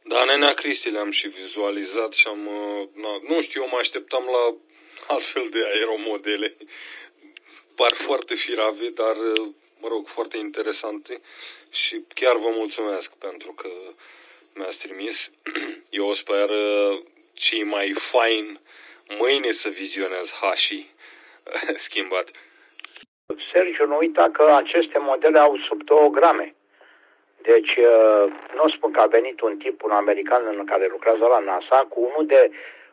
Da, nenea Cristi le-am și vizualizat și am, nu știu, eu mă așteptam la altfel de aeromodele. Par foarte firave, dar, mă rog, foarte interesante și chiar vă mulțumesc pentru că mi-ați trimis. Eu sper cei mai fain mâine să vizionez Hashi schimbat. Sergiu, nu uita că aceste modele au sub 2 grame. Deci, nu spun că a venit un tip, un american în care lucrează la NASA, cu unul de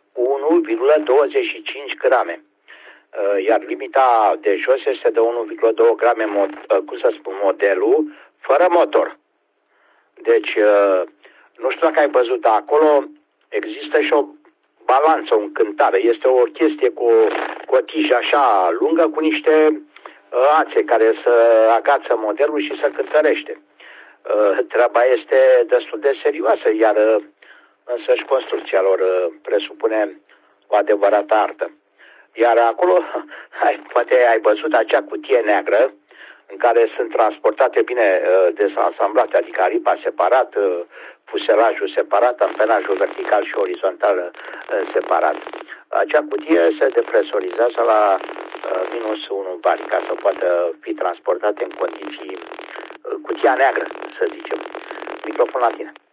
1,25 grame. Iar limita de jos este de 1,2 grame, modelul, fără motor. Deci, nu știu dacă ai văzut, dar acolo există și o balanță, o încântare. Este o chestie cu o tijă așa lungă, cu niște ațe care să agață modelul și să cântărește. Treaba este destul de serioasă, iar însăși construcția lor presupune o adevărată artă. Iar acolo, poate ai văzut acea cutie neagră în care sunt transportate bine desansamblate, adică aripa separat, fuselajul separat, ampenajul vertical și orizontal separat. Acea cutie se depresorizează la minus 1 bar ca să poată fi transportate în condiții cutia neagră, să zicem. Microfon la tine.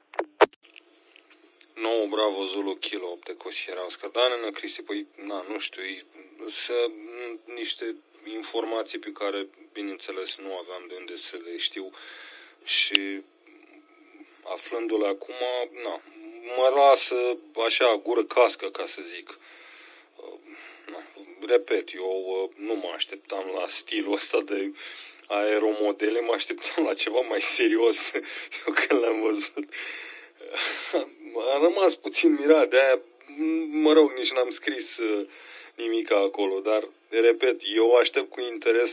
No, bravo, Zulu, Kilo, 8 de Cosierauska. Da, nenea Cristi, păi, nu știu, sunt niște informații pe care, bineînțeles, nu aveam de unde să le știu și aflându-le acum, mă lasă așa, gură cască, ca să zic. Repet, eu nu mă așteptam la stilul ăsta de aeromodele, mă așteptam la ceva mai serios. Eu când l-am văzut, am rămas puțin mirat, de-aia, mă rog, nici n-am scris nimic acolo, dar, repet, eu aștept cu interes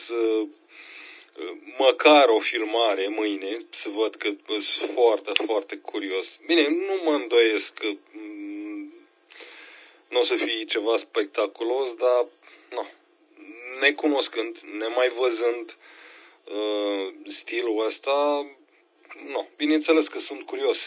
măcar o filmare mâine, să văd că sunt foarte, foarte curios. Bine, nu mă îndoiesc că nu o să fie ceva spectaculos, dar, necunoscând, nemai văzând stilul ăsta, bineînțeles că sunt curios.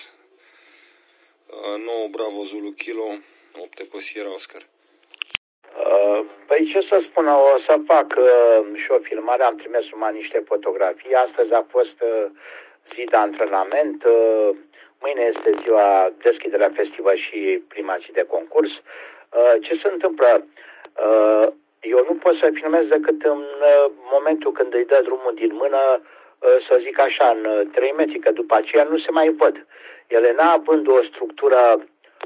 Bravo, Zulu, Kilo, 8 pe Sierra Oscar. Păi ce să spun, o să fac și o filmare, am trimis numai niște fotografii. Astăzi a fost zi de antrenament, mâine este ziua deschiderea festivă și prima zi de concurs. Ce se întâmplă? Eu nu pot să filmez decât în momentul când îi dă drumul din mână, să zic așa, în 3 metri, că după aceea nu se mai văd. Ele n-având o structură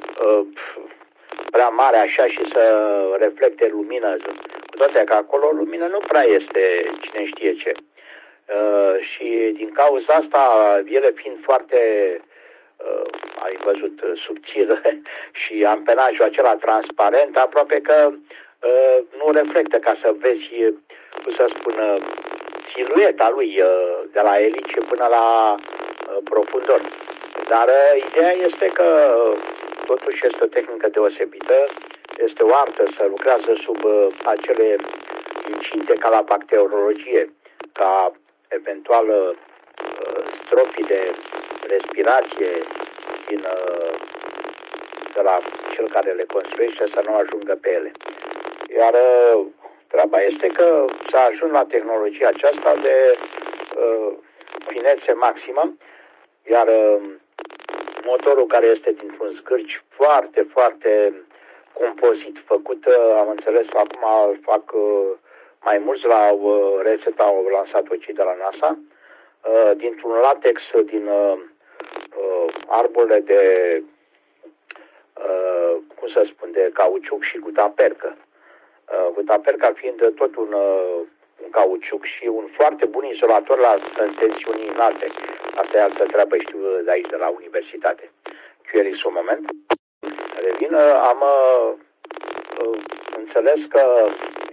prea mare așa și să reflecte lumină, cu toate că acolo lumină nu prea este cine știe ce. Și din cauza asta, ele fiind foarte, ai văzut, subțire și ampenajul acela transparent, aproape că nu reflectă ca să vezi, cum să spun, silueta lui de la elice până la profundor. Dar ideea este că totuși este o tehnică deosebită, este o artă să lucrează sub acele incinte ca la bacteriologie, ca eventual stropii de respirație de la cel care le construiește să nu ajungă pe ele. Iar treaba este că s-a ajuns la tehnologia aceasta de finețe maximă, iar motorul care este dintr-un zgârci foarte, foarte compozit, făcut, am înțeles, acum îl fac mai mulți la rețeta, au lansat-o cei de la NASA, dintr-un latex din arbole de, cum să spun, de cauciuc și gutapercă. Gutaperca fiind tot un cauciuc și un foarte bun izolator la tensiuni înalte. Asta e altă treabă, știu de aici, de la universitate. QLX un moment. Revin, am înțeles că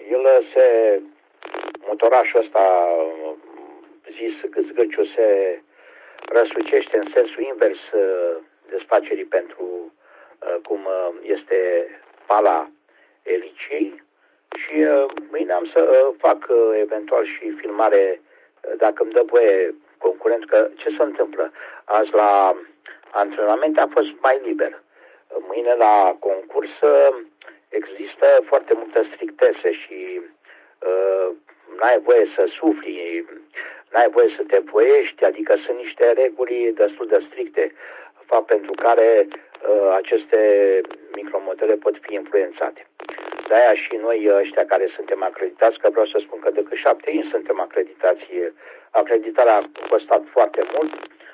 motorașul ăsta zis că zgârciul se răsucește în sensul invers desfacerii pentru cum este pala elicei și mâine am să fac eventual și filmare, dacă îmi dă voie concurent, că ce se întâmplă? Azi la antrenamente a fost mai liber. Mâine la concurs există foarte multă strictețe și n-ai voie să sufli, n-ai voie să te voiești, adică sunt niște reguli destul de stricte, fapt pentru care aceste micromodele pot fi influențate. De-aia și noi ăștia care suntem acreditați, că vreau să spun că decât 7 ani suntem acreditați, acreditarea a costat foarte mult,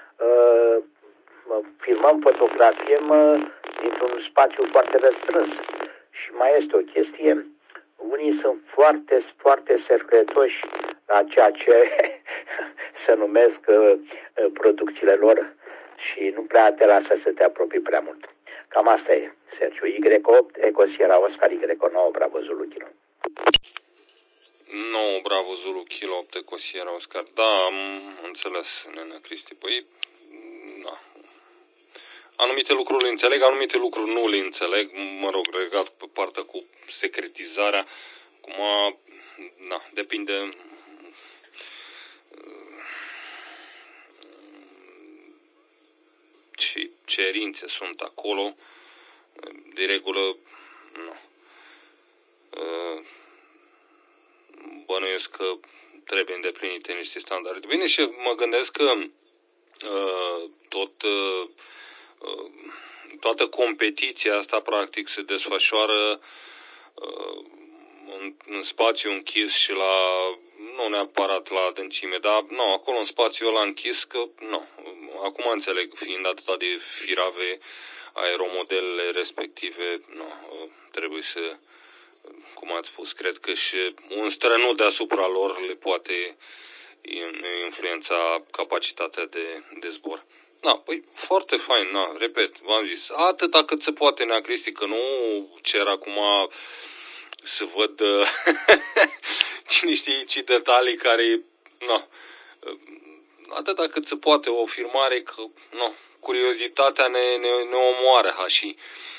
filmăm, fotografiem dintr-un spațiu foarte restrâns. Și mai este o chestie, unii sunt foarte, foarte secretoși la ceea ce se numesc producțiile lor și nu prea te lasă să te apropii prea mult. Cam asta e, Sergiu. Y8, Eco Sierra Oscar, Y9, Bravo Zulu Kilo. 9, Bravo Zulu Kilo, 8, Eco Sierra Oscar. Da, am înțeles, nene Cristi. Păi, da. Anumite lucruri le înțeleg, anumite lucruri nu le înțeleg. Mă rog, legat pe partea cu secretizarea. Acum, da, depinde... și cerințe sunt acolo, de regulă, nu. Bănuiesc că trebuie îndeplinite niște standarde. Bine, și mă gândesc că toată competiția asta practic se desfășoară în spațiu închis și nu neapărat la adâncime, dar nu, acolo în spațiul ăla închis, că nu, acum înțeleg, fiind atât de firave aeromodelele respective, nu, trebuie să, cum ați spus, cred că și un strănut deasupra lor le poate influența capacitatea de zbor. Da, păi foarte fain, na, repet, v-am zis, atâta cât se poate, Nea Cristi, că nu cer acum să văd cine știe ce detalii care, na, atâta cât se poate, o filmare, că, na, curiozitatea ne omoară, ha, și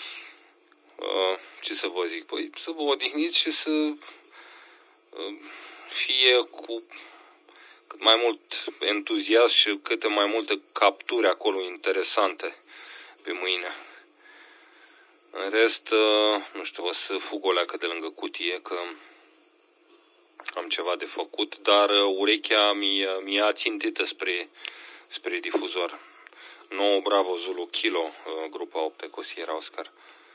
ce să vă zic, păi să vă odihniți și să fie cu cât mai mult entuziasm și câte mai multe capturi acolo interesante pe mâine. În rest, nu știu, o să fug o leacă de lângă cutie, că am ceva de făcut, dar urechea mi-a țintită spre difuzor. 9 Bravo Zulu Kilo, grupa 8 Eco Sierra Oscar.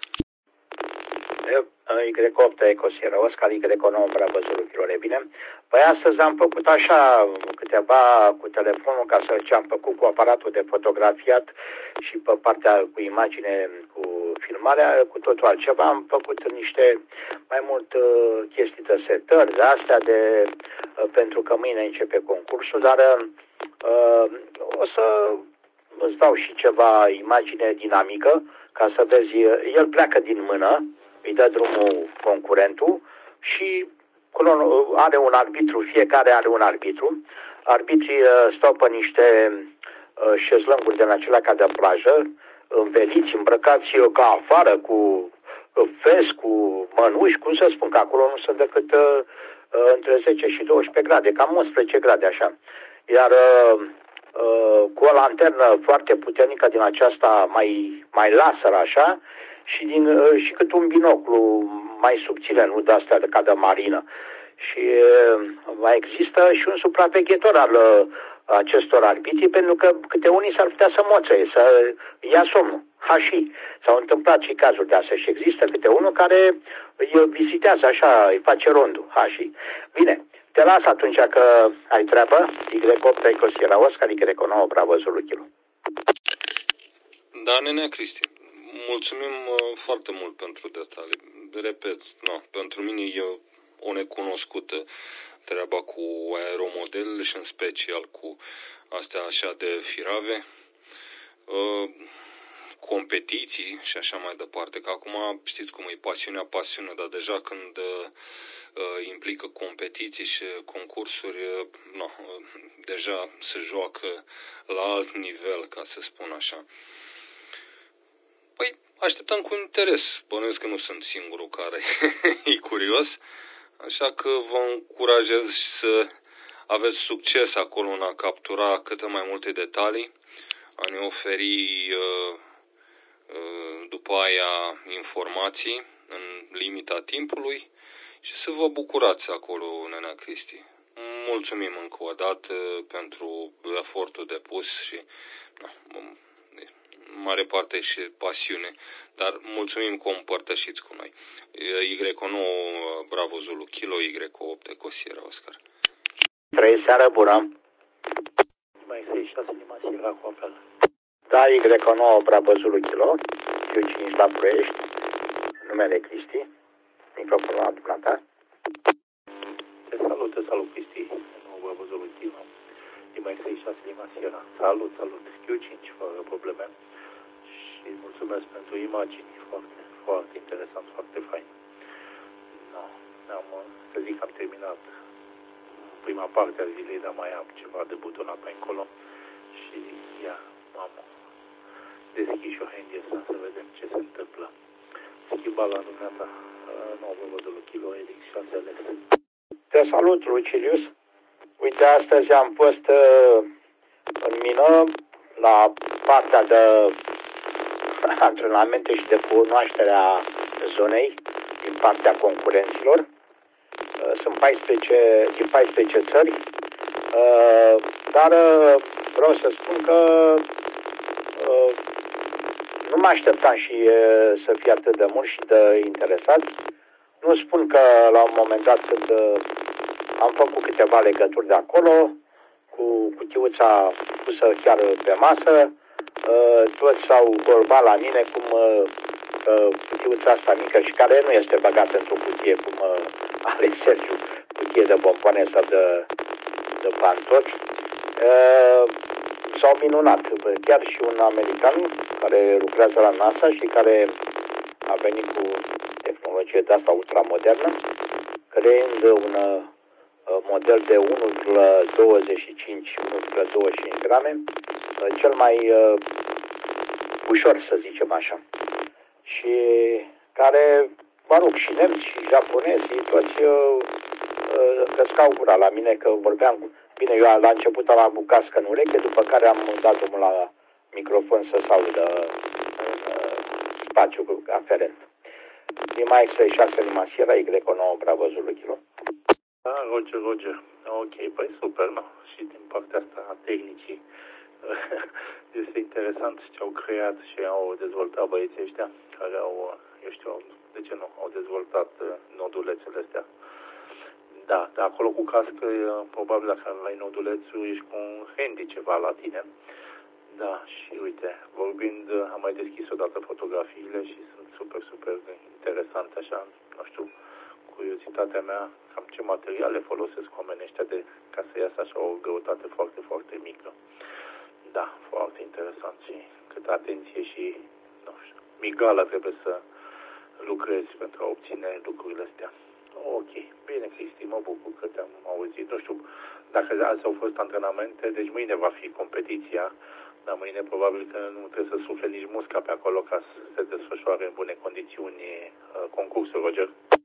Y8 Eco Sierra Oscar, Y9 Bravo Zulu Kilo, bine? Păi astăzi am făcut așa câteva cu telefonul, ca să ce am făcut cu aparatul de fotografiat și pe partea cu imagine, cu filmarea, cu totul altceva. Am făcut niște mai mult chestii de setări, de astea, pentru că mâine începe concursul, dar o să îți dau și ceva imagine dinamică, ca să vezi, el pleacă din mână, îi dă drumul concurentul și are un arbitru, fiecare are un arbitru. Arbitrii stau pe niște șezlănguri de acelea ca de plajă, înveliți, îmbrăcați ca afară, cu fes, cu mănuși, cum să spun, că acolo nu sunt decât între 10 și 12 grade, cam 11 grade așa. Iar cu o lanternă foarte puternică din aceasta mai laser așa și cât un binoclu mai subțire, nu de astea ca de marină. Și mai există și un supraveghetor al acestor arbitri, pentru că câte unii s-ar putea să moțăie, să ia somnul. Și s-au întâmplat și cazuri de astea și există câte unul care îi vizitează așa, îi face rondul. Și bine, te las atunci că ai treabă. Y8 Eco Sierra Oscar, Y9 Bravo Zulu Kilo. Da, nenea Cristi, mulțumim foarte mult pentru detalii. Repet, pentru mine e o necunoscută treaba cu aeromodelele și în special cu astea așa de firave, competiții și așa mai departe. Că acum știți cum e, pasiunea, dar deja când implică competiții și concursuri, deja se joacă la alt nivel, ca să spun așa. Păi, așteptăm cu interes. Bănuiesc că nu sunt singurul care e curios, așa că vă încurajez să aveți succes acolo în a captura câte mai multe detalii. a ne oferi după aia informații în limita timpului și să vă bucurați acolo, Nenea Cristi. Mulțumim încă o dată pentru efortul depus și în mare parte și pasiune, dar mulțumim că o împărtășiți cu noi. Y9 Bravo Zulu Kilo, Y8 Eco Sierra Oscar. 3, seară bună. Mai 6 Lima Sierra cu apel. Da, Y9 Bravo Zulu Kilo, Q5 la Ploiești, numele Cristi, microfonul la dumneata. Te salut, Cristi, nu Bravo Zulu Kilo. Mai 6 Lima Sierra. Salut, Q5, fără probleme. Și mulțumesc pentru imagini, foarte interesant, foarte fain. Să zic că am terminat prima parte a zilei, dar mai am ceva de butonat pe încolo și am deschis și o handy să vedem ce se întâmplă. Schimba la dumneata, nouă vădul Kilo Elix 6 LS. Te salut, Lucilius. Uite, astăzi am fost în mină la partea de antrenamente și de cunoașterea zonei din partea concurenților. Sunt 14 țări, dar vreau să spun că nu mă așteptam și să fie atât de mulți și de interesați. Nu spun că la un moment dat când am făcut câteva legături de acolo, cu cutiuța pusă chiar pe masă, toți s-au vorbat la mine cum cutiuța asta mică și care nu este băgată într-o cutie cum are Sergiu, cutie de bomboane sau de pantofi, s-au minunat. Chiar și un american care lucrează la NASA și care a venit cu tehnologie de asta ultramodernă, creând un model de 1,25 grame, cel mai ușor, să zicem așa. Și care, mă rog, și nemți și japonezii, toți căscau gura la mine că vorbeam. Bine, eu la început am avut cască în ureche, după care am dat drumul la microfon să se audă spațiul aferent. Lima X6 Lima Sierra, Y9 Bravo Zulu Kilo. Roger. Ok, păi super, no. Și din partea asta a tehnicii este interesant ce au creat și au dezvoltat băieții ăștia care au, eu știu, de ce nu, au dezvoltat nodulețele astea. Da, dar acolo cu cască, probabil dacă ai nodulețul, ești cu un handy ceva la tine. Da, și uite, vorbind, am mai deschis odată fotografiile și sunt super interesante, așa, nu știu, curiozitatea mea, cam ce materiale folosesc oamenii ăștia ca să iasă așa o greutate foarte mică. Da, foarte interesant și câtă atenție și, nu știu, migală trebuie să lucrezi pentru a obține lucrurile astea. Ok, bine, Cristi, mă bucur că te-am auzit. Nu știu, dacă azi au fost antrenamente, deci mâine va fi competiția, dar mâine probabil că nu trebuie să sufle nici musca pe acolo ca să se desfășoare în bune condiții concursul, Roger.